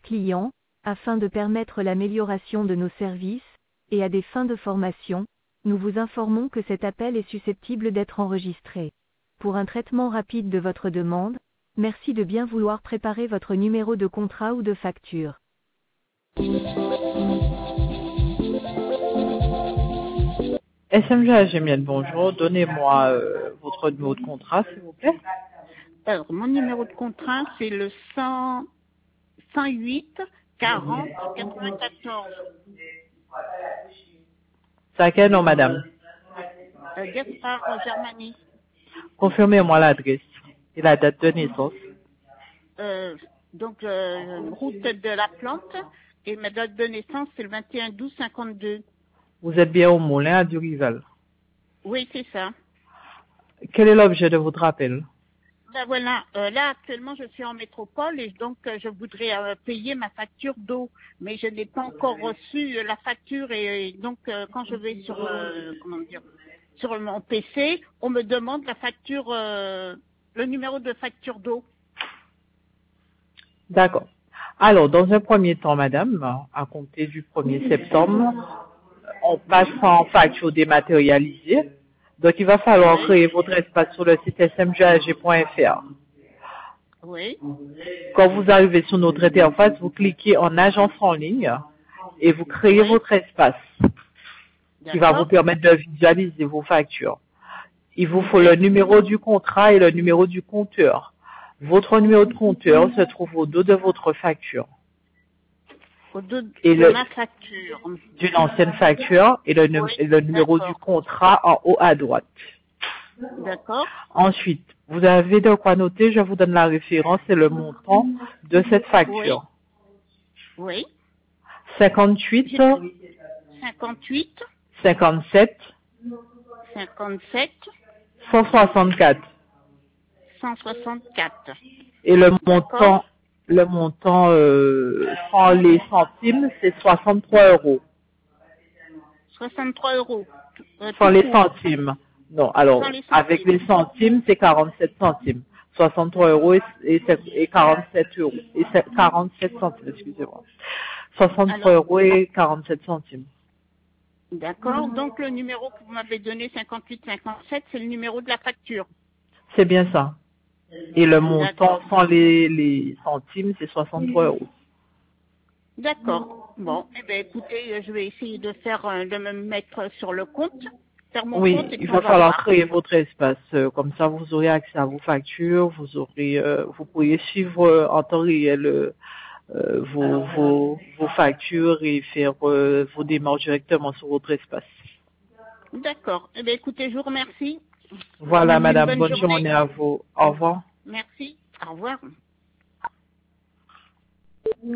clients, afin de permettre l'amélioration de nos services, et à des fins de formation, nous vous informons que cet appel est susceptible d'être enregistré. Pour un traitement rapide de votre demande, merci de bien vouloir préparer votre numéro de contrat ou de facture. SMG Gémienne, bonjour. Donnez-moi votre numéro de contrat, s'il vous plaît. Alors, mon numéro de contrat, c'est le 108 40 94. C'est à quel nom, madame? Gaspard Germanie. Confirmez-moi l'adresse et la date de naissance. Donc, route de la Plante. Et ma date de naissance, c'est le 21/12/52. Vous êtes bien au Moulin à Durival. Oui, c'est ça. Quel est l'objet de votre appel? Ben voilà, là actuellement je suis en métropole et donc je voudrais payer ma facture d'eau, mais je n'ai pas encore reçu la facture et donc quand je vais sur sur mon PC, on me demande la facture, le numéro de facture d'eau. D'accord. Alors, dans un premier temps, madame, à compter du 1er septembre, on passe en facture dématérialisée. Donc, il va falloir créer votre espace sur le site smgag.fr. Oui. Quand vous arrivez sur notre interface, vous cliquez en agence en ligne et vous créez votre espace qui va vous permettre de visualiser vos factures. Il vous faut le numéro du contrat et le numéro du compteur. Votre numéro de compteur se trouve au dos de votre facture. Au dos Et de ma facture. D'une ancienne facture et le numéro du contrat en haut à droite. D'accord. Ensuite, vous avez de quoi noter, je vous donne la référence et le montant de cette facture. Oui. 58 58 57 57 164. 164. Et le montant sans les centimes, c'est 63 €. 63 €. Sans les centimes. Non, alors, avec les centimes, c'est 47 centimes. 63 € et 47 €. Et 47 centimes, excusez-moi. 63 € et 47 centimes. D'accord. Donc, le numéro que vous m'avez donné, 58-57, c'est le numéro de la facture. C'est bien ça. Et le montant sans les centimes, c'est 63 €. D'accord. Bon, eh bien, écoutez, je vais essayer de me mettre sur le compte, faire mon Oui, compte. Et il va falloir créer votre espace. Comme ça, vous aurez accès à vos factures, vous pourrez suivre en temps réel vos factures et faire vos démarches directement sur votre espace. D'accord. Eh bien, écoutez, je vous remercie. Voilà, madame. Bonne journée à vous. Au revoir. Merci. Au revoir.